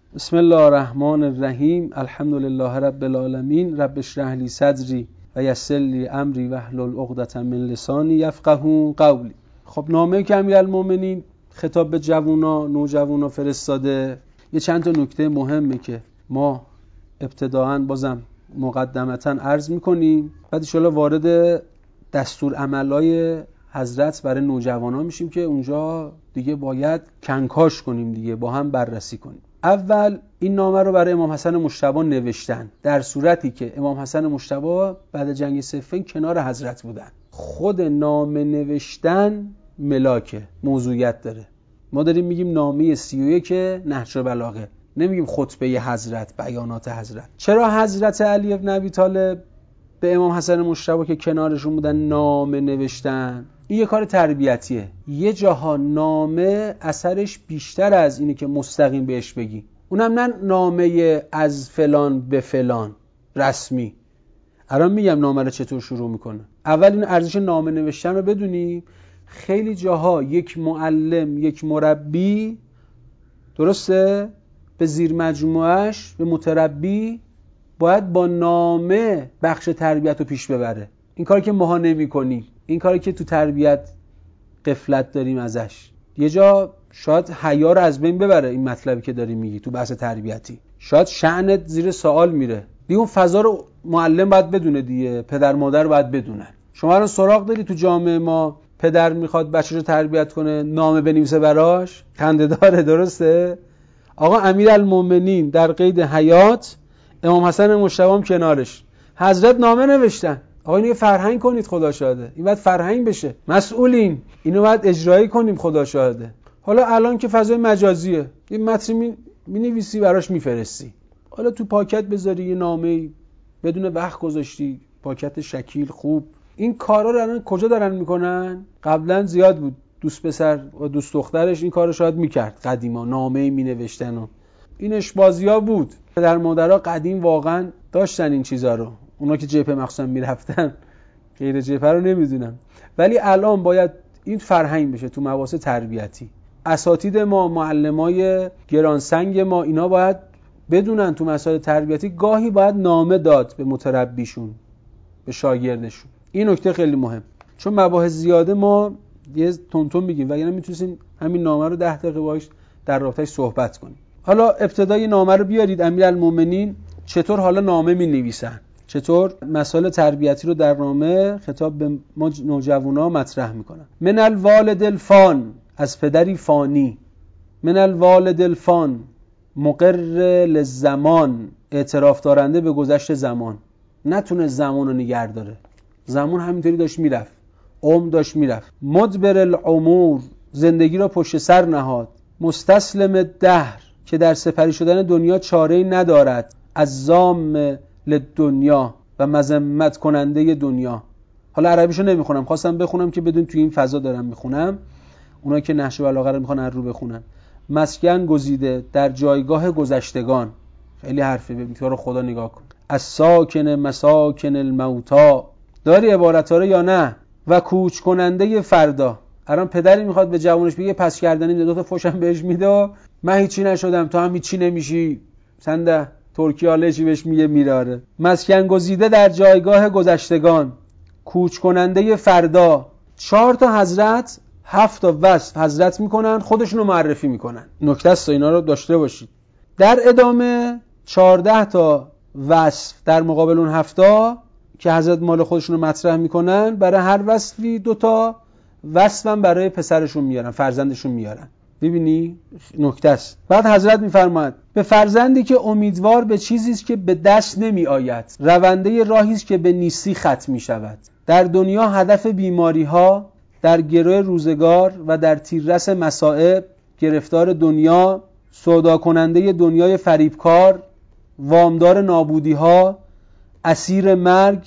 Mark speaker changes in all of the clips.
Speaker 1: بسم الله الرحمن الرحیم. الحمد لله رب العالمین. رب اشرح لی صدری و یسر لی امری واحلل عقدة من لسانی یفقهوا قولی. خب نامه که امیرالمومنین خطاب به جوونا، نوجوانا فرستاده، یه چند تا نکته مهمه که ما ابتداعاً بازم مقدمتاً عرض میکنیم، بعد ان شاءالله وارد دستور عملای حضرت برای نوجوانا میشیم که اونجا دیگه باید کنکاش کنیم، دیگه با هم بررسی کنیم. اول این نامه رو برای امام حسن مجتبی نوشتن در صورتی که امام حسن مجتبی بعد جنگ صفین کنار حضرت بودن. خود نامه نوشتن ملاکه، موضوعیت داره. ما داریم میگیم نامه 31 نهج بلاغه، نمیگیم خطبه حضرت، بیانات حضرت. چرا حضرت علی بن ابی طالب به امام حسن مجتبی که کنارشون بودن نامه نوشتن؟ این یه کار تربیتیه. یه جاها نامه اثرش بیشتر از اینه که مستقیم بهش بگی. اونم نه نامه از فلان به فلان رسمی. الان میگم نامه رو چطور شروع میکنه. اول این ارزش نامه نوشتن رو بدونیم. خیلی جاها یک معلم، یک مربی، درسته، به زیر مجموعش، به متربی باید با نامه بخش تربیت رو پیش ببره. این کاری که ماها نمی کنیم، این کاری که تو تربیت غفلت داریم ازش. یه جا شاید حیا رو از بین ببره این مطلبی که داری میگی تو بحث تربیتی. شاید شأنت زیر سوال میره. دیگه اون فضا رو معلم باید بدونه دیگه، پدر مادر باید بدونن. شما رو سراغ داری تو جامعه ما پدر میخواد بچه‌ش رو تربیت کنه نامه بنویسه براش؟ خنده داره، درسته؟ آقا امیرالمومنین در قید حیات، امام حسن مجتبی هم کنارش، حضرت نامه نوشتن. آقا اینو فرهنگ کنید، خدا شاهده. این باید فرهنگ بشه. مسئولین اینو باید اجرایی کنیم، خدا شاهده. حالا الان که فضای مجازیه، یه متن می‌نویسی براش میفرستی. حالا تو پاکت بذاری یه نامه بدون وقت گذاشتی، پاکت شکیل خوب. این کارا رو الان کجا دارن میکنن؟ قبلا زیاد بود دوست پسر و دوست دخترش این کارو شاید میکرد قدیما، نامه مینوشتن و اینش بازی‌ها بود. پدر مادرها قدیم واقعا داشتن این چیزا رو. اونا که جبهه مخصوصا میرفتن، غیر جبهه رو نمیدونم. ولی الان باید این فرهنگ بشه تو مباحث تربیتی. اساتید ما، معلمای گرانسنگ ما، اینا باید بدونن تو مسائل تربیتی گاهی باید نامه داد به متربیشون، به شاگردشون. این نکته خیلی مهم، چون مباحث زیاده ما یه تونتون میگیم، وگرنه میتونیم همین نامه رو 10 دقیقه باهاش در رابطه‌اش صحبت کنیم. حالا ابتدای نامه رو بیارید. امیرالمومنین چطور حالا نامه می‌نویسن، چطور مسائل تربیتی رو در نامه خطاب به ما نوجوانا مطرح میکنن. من الوالد الفان، از پدری فانی. من الوالد الفان، مقر للزمان، اعتراف دارنده به گذشت زمان. نتونه زمان رو نگه داره، زمان همینطوری داشت میرفت، عمر داشت میرفت. مدبر العمور، زندگی را پشت سر نهاد. مستسلم دهر، که در سپری شدن دنیا چاره‌ای ندارد. عزام للدنیا، و مذمت کننده دنیا. حالا عربیشو نمیخونم، خواستم بخونم که بدون توی این فضا دارم میخونم. اونا که نهج بلاغه رو میخوان رو بخونن. مسکن گزیده در جایگاه گذشتگان. خیلی حرفه، ببین تو رو خدا نگاه کن. از ساکن مساکن الموتا، داری عبارت ها رو یا نه؟ و کوچ کننده فردا. الان پدری میخواد به جوانش بگه پس کردنی، دو تا فوشم بهش میده، من هیچی نشدم تو هم هیچی نمیشی، سنده ترکیه حاله چی بهش میگه میراره. مسکن گزیده در جایگاه گذشتگان، کوچ کننده فردا. 4 تا حضرت، 7 تا وصف حضرت میکنن، خودشونو معرفی میکنن. نکته است اینا رو داشته باشید. در ادامه 14 تا وصف در مقابل اون 7 تا که حضرت مال خودشونو مطرح میکنن. برای هر وصفی 2 تا وصفم برای پسرشون میارن، فرزندشون میارن. ببینی نکته است. بعد حضرت میفرماید به فرزندی که امیدوار به چیزی است که به دست نمی آید، رونده راهی است که به نیستی ختم می شود. در دنیا هدف بیماری ها، در گروه روزگار و در تیررس مصائب، گرفتار دنیا، سودا کننده دنیای فریبکار، وامدار نابودی ها، اسیر مرگ،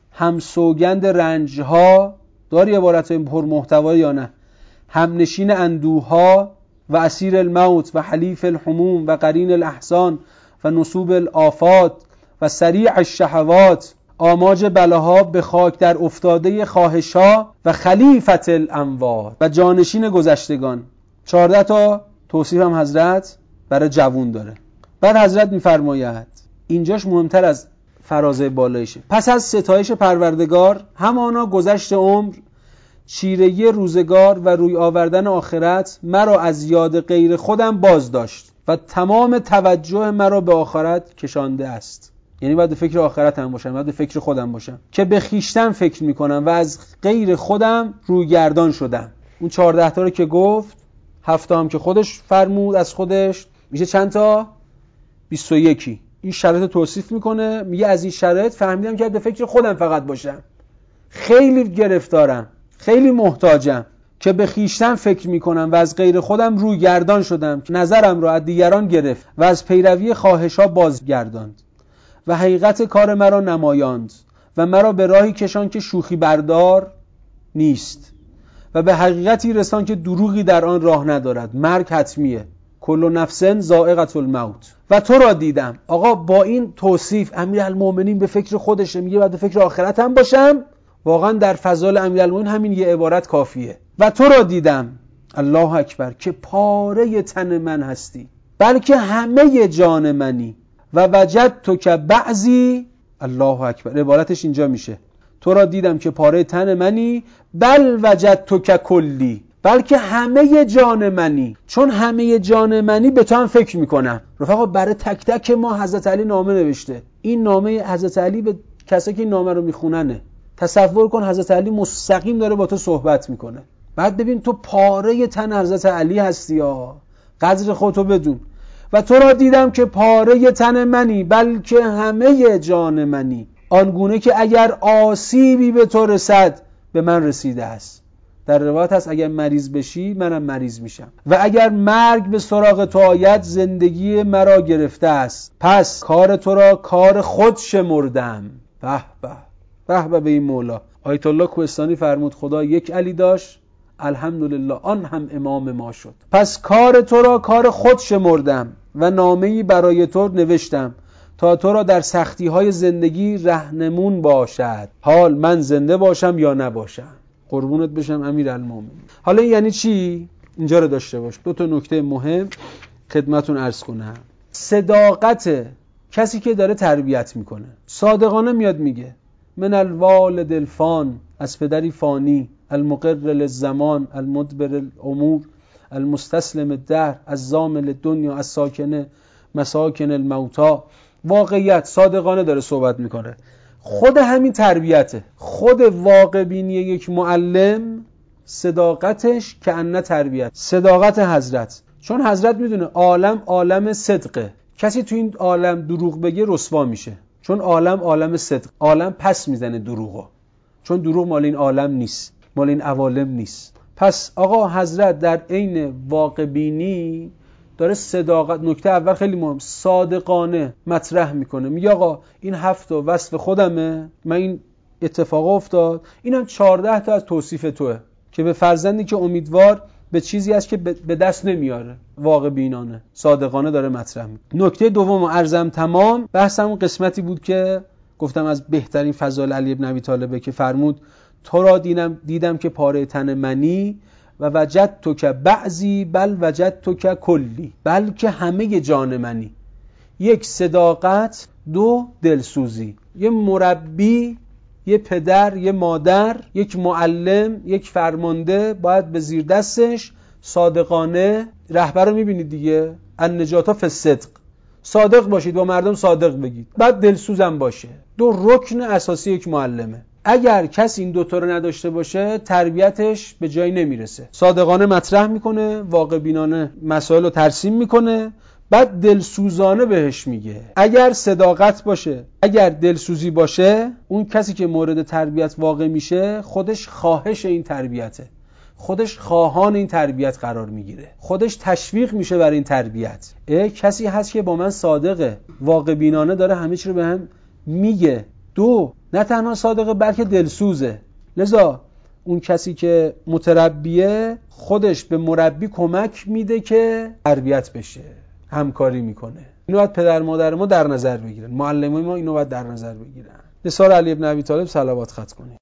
Speaker 1: همسوگند رنج ها. داری عبارت پر محتوا یا نه؟ همنشین اندوه ها و اسیر الموت و حلیف الحموم و قرین الاحزان و نصوب الآفات و سریع الشهوات، آماج بلاها، به خاک در افتاده خواهشها و خلیفت الاموات و جانشین گذشتگان. 14 تا توصیف هم حضرت برای جوون داره. بعد حضرت میفرماید اینجاش مهمتر از فرازه بالایشه: پس از ستایش پروردگار همانا گذشت عمر، چیره روزگار و روی آوردن آخرت مرا از یاد غیر خودم باز داشت و تمام توجه مرا به آخرت کشانده است. یعنی باید به فکر آخرت هم باشم، باید به فکر خودم باشم که به خیشتن فکر میکنم و از غیر خودم روی گردان شدم. اون 14 تا رو که گفت، 7 تا هم که خودش فرمود از خودش، میشه چند تا؟ 21. این شرایط توصیف میکنه، میگه از این شرایط فهمیدم که به فکر خودم فقط باشم، خیلی گرفتارم، خیلی محتاجم که به خیشتن فکر میکنم و از غیر خودم روی گردان شدم که نظرم را از دیگران گرفت و از پیروی خواهش‌ها بازگرداند و حقیقت کار مرا نمایاند و مرا به راهی کشان که شوخی بردار نیست و به حقیقتی رسان که دروغی در آن راه ندارد. مرگ حتمیه، کل نفس ذائقة الموت. و تو را دیدم. آقا با این توصیف امیرالمومنین به فکر خودشه، میگه بعد به فکر آخرت هم باشم. واقعا در فضائل امیرالمومنین همین یه عبارت کافیه. و تو را دیدم، الله اکبر، که پاره تن من هستی، بلکه همه جان منی، و وجدت که بعضی، الله اکبر، عبارتش اینجا میشه: تو را دیدم که پاره تن منی، بل وجدت که کلی، بلکه همه جان منی. چون همه جان منی به تو هم فکر میکنم. رفقا برای تک تک ما حضرت علی نامه نوشته. این نامه حضرت علی به کسایی که این نامه رو میخوننه. تصور کن حضرت علی مستقیم داره با تو صحبت میکنه. بعد ببین تو پاره تن حضرت علی هستی ها، قدر خودتو بدون. و تو را دیدم که پاره تن منی، بلکه همه جان منی، آنگونه که اگر آسیبی به تو رسد به من رسیده است. در روایت هست اگر مریض بشی منم مریض میشم، و اگر مرگ به سراغ تو آید زندگی مرا گرفته است. پس کار تو را کار خود شمردم. به به به به به این مولا. آیت الله کوهستانی فرمود خدا یک علی داشت، الحمدلله آن هم امام ما شد. پس کار تو را کار خود شمردم و نامه‌ای برای تو نوشتم تا تو را در سختی‌های زندگی راهنمون باشد، حال من زنده باشم یا نباشم. قربونت بشم امیرالمومنین. حالا یعنی چی؟ اینجا رو داشته باش. 2 تا نکته مهم خدمتون عرض کنم. صداقت کسی که داره تربیت میکنه، صادقانه میاد میگه من الوالد الفان، از پدری فانی، المقر للزمان، المدبر الامور، المستسلم الدهر، از زامل دنیا، از ساکنه مساکن الموتا. واقعیت صادقانه داره صحبت میکنه. خود همین تربیته. خود واقع بینی یک معلم، صداقتش که انه تربیت. صداقت حضرت، چون حضرت میدونه عالم عالم صدقه، کسی تو این عالم دروغ بگه رسوا میشه، چون عالم عالم صدق، عالم پس میزنه دروغو، چون دروغ مال این عالم نیست، مال این عوالم نیست. پس آقا حضرت در عین واقع بینی داره صداقت، نکته اول خیلی مهم، صادقانه مطرح میکنه. میگه آقا این 7 تا وصف خودمه، من این اتفاق افتاد، اینم 14 تا از توصیف توه که به فرزندی که امیدوار به چیزی است که به دست نمیاره، واقع بینانه صادقانه داره مطرح میکنه. نکته دوم عرضم تمام، بحثمون قسمتی بود که گفتم از بهترین فضائل علی ابن ابی طالبه که فرمود تو را دیدم که پاره تن منی و وجدت که بعضی، بل وجدت که کلی، بلکه همه جان منی. 1 صداقت، 2 دلسوزی. یه مربی، یه پدر، یه مادر، یک معلم، یک فرمانده باید به زیر دستش صادقانه، رهبر رو میبینید دیگه، النجاة فی الصدق، صادق باشید، با مردم صادق بگید، بعد دلسوزم باشه. 2 رکن اساسی یک معلمه. اگر کسی این 2 تا رو نداشته باشه تربیتش به جایی نمیرسه. صادقانه مطرح میکنه، واقع بینانه مسائل رو ترسیم میکنه، بعد دلسوزانه بهش میگه. اگر صداقت باشه، اگر دلسوزی باشه، اون کسی که مورد تربیت واقع میشه خودش خواهش این تربیته، خودش خواهان این تربیت قرار میگیره، خودش تشویق میشه برای این تربیت. کسی هست که با من صادقه، واقع بینانه داره همه چی رو به هم میگه. 2 نه تنها صادقه بلکه دلسوزه. لذا اون کسی که متربیه خودش به مربی کمک میده که تربیت بشه، همکاری میکنه. اینو باید پدر مادر ما در نظر بگیرن، معلمای ما اینو باید در نظر بگیرن. نثار علی ابن ابی طالب صلوات ختم کنید.